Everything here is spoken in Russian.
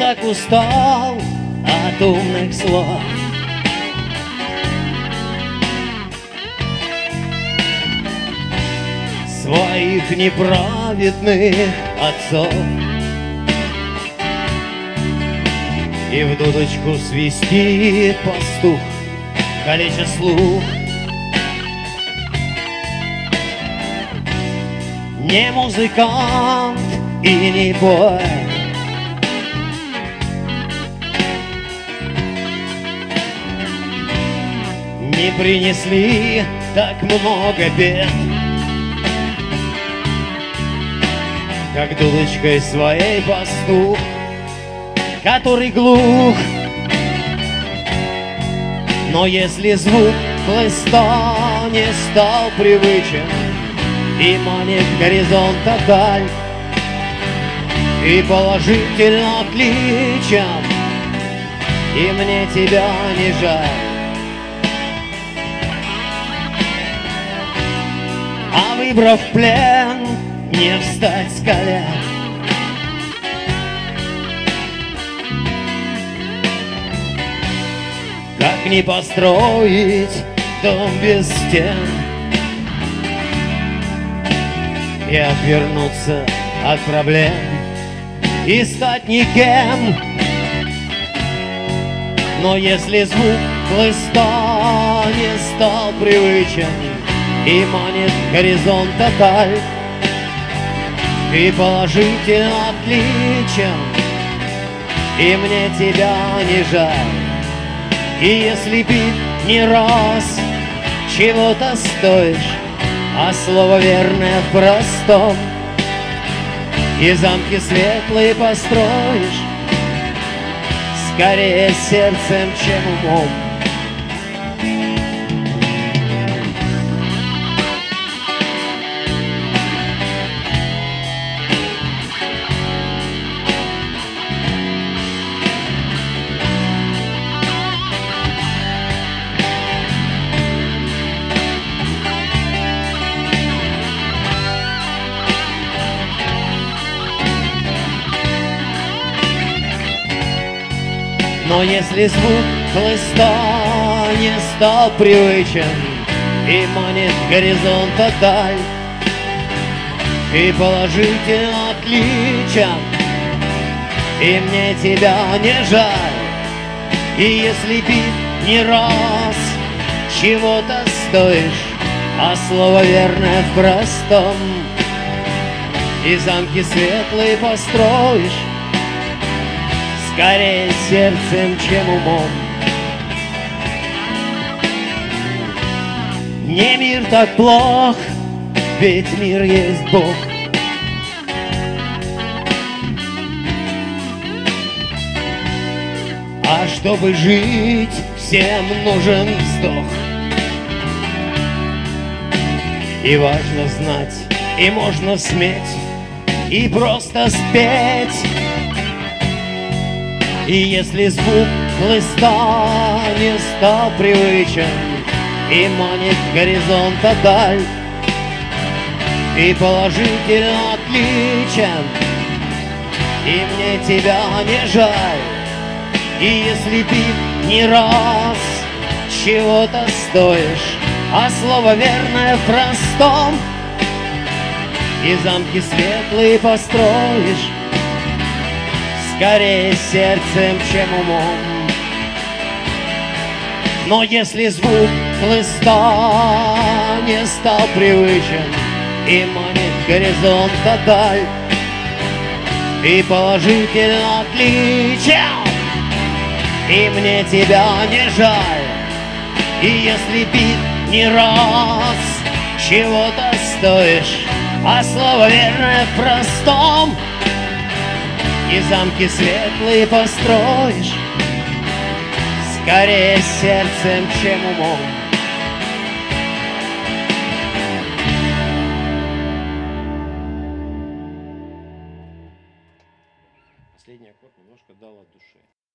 так устал от умных слов. Своих неправедных отцов. И в дудочку свистит пастух, калеча слух. Не музыкант и не поэт, не принесли так много бед, как дудочкой своей пастух, который глух. Но если звук хлыста не стал привычен и манит горизонта даль, и положительно отличен, и мне тебя не жаль. А выбрав плен, не встать с колен, как не построить дом без стен и отвернуться от проблем и стать никем. Но если звук хлыста не стал привычен и манит горизонта даль, и положительно отличен, и мне тебя не жаль. И если бит не раз чего-то стоишь, а слово верное в простом, и замки светлые построишь, скорее сердцем, чем умом. Но если звук хлыста не стал привычен и манит горизонта даль, и положительно отличен, и мне тебя не жаль. И если бит не раз чего-то стоишь, а слово верное в простом, и замки светлые построишь, скорее сердцем, чем умом. Не мир так плох, ведь мир есть Бог. А чтобы жить, всем нужен вздох. И важно знать, и можно сметь, и просто спеть. И если звук хлыста не стал привычен и манит горизонта даль, и положительно отличен, и мне тебя не жаль. И если бит не раз чего-то стоишь, а слово верное в простом, и замки светлые построишь, скорее сердцем, чем умом. Но если звук хлыста не стал привычен и манит горизонта даль, и положительно отличен, и мне тебя не жаль. И если бит не раз чего-то стоишь, а слово верное в простом, и замки светлые построишь, скорее сердцем, чем умом. Последний аккорд немножко дал от души.